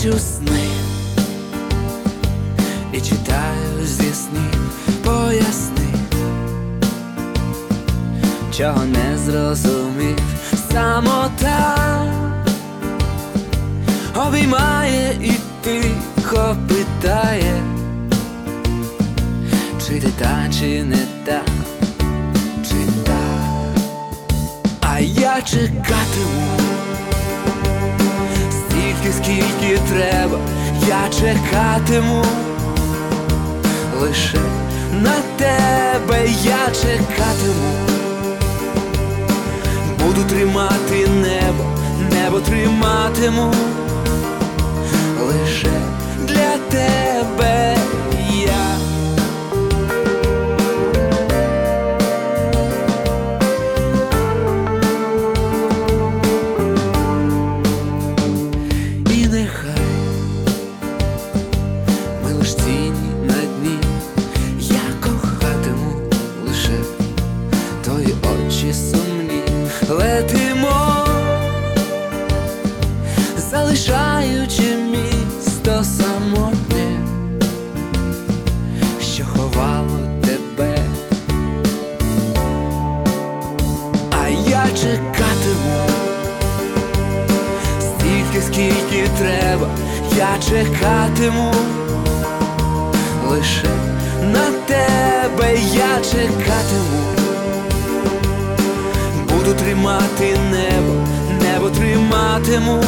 бачу сни і читаю зі снів, поясни, чого не зрозумів. Самота обіймає і тихо питає, чи ти та, чи не та, чи та. А я чекатиму стільки, скільки треба. Я чекатиму лише на тебе. Я чекатиму, буду тримати небо, небо триматиму лише для тебе. Я і нехай ми лиш тіні на дні. Я кохатиму лише твої очі сумні. Летимо, залишаючи місто самотнє, що ховало тебе. А я чекатиму стільки, скільки треба. Я чекатиму лише на тебе. Я чекатиму, буду тримати небо, небо триматиму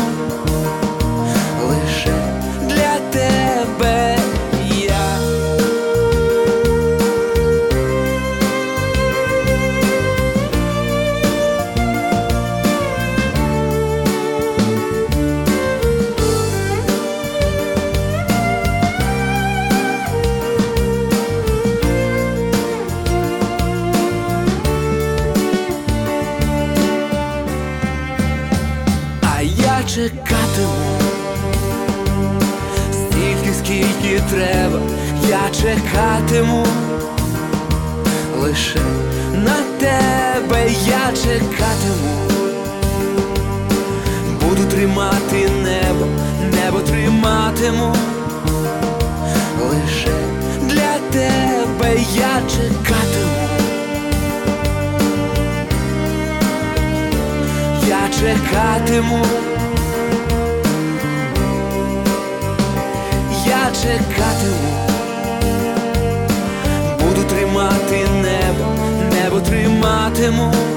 лише для тебе. Я чекатиму стільки, скільки треба. Я чекатиму лише на тебе. Я чекатиму, буду тримати небо, небо триматиму лише для тебе. Я чекатиму, я чекатиму, я чекатиму, буду тримати небо, небо триматиму